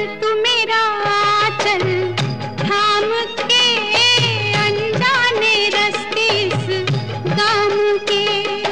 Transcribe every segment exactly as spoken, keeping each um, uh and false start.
तू मेरा आंचल थाम के, अनजाने रास्ते इस गाम के।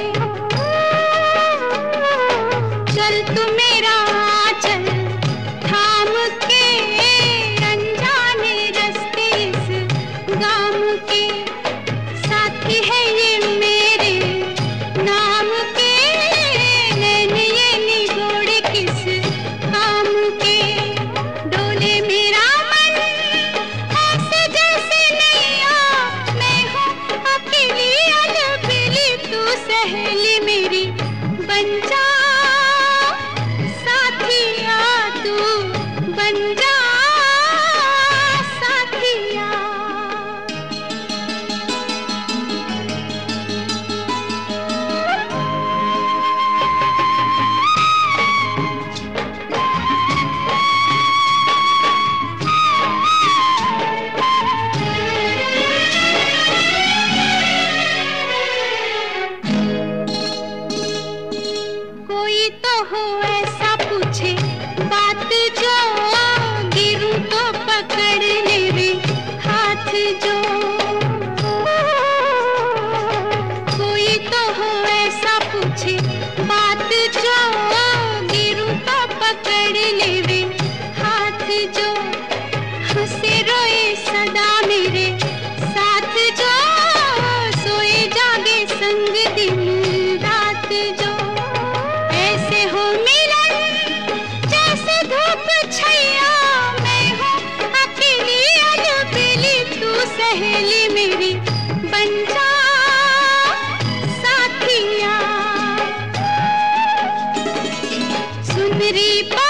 चल तू मेरा आंचल थाम के, अनजाने रास्ते इस गाम के। साथी है ये मेरे नाम के, नैन ये निगोड़ किस काम के। डोले मेरा मन ऐसे जैसे नैया, मैं हूँ अकेली अलबेली, तू सहेली मेरी बन जा, साथिया तू बन जा, साथिया। कोई तो हो ऐसा पूछे बात जो, गिरूं तो पकड़ ले रे हाथ जो। कोई तो हो ऐसा पूछे बात जो, गिरूं तो पकड़ ले रे हाथ जो। हंसे रोए सदा मेरे साथ जो, सोए जागे संग दिन रात जो। ऐसे हो मिलन जैसे धूप छैया, मैं हूँ अकेली अलबेली, तू सहेली मेरी बन जा, साथिया। सुनरी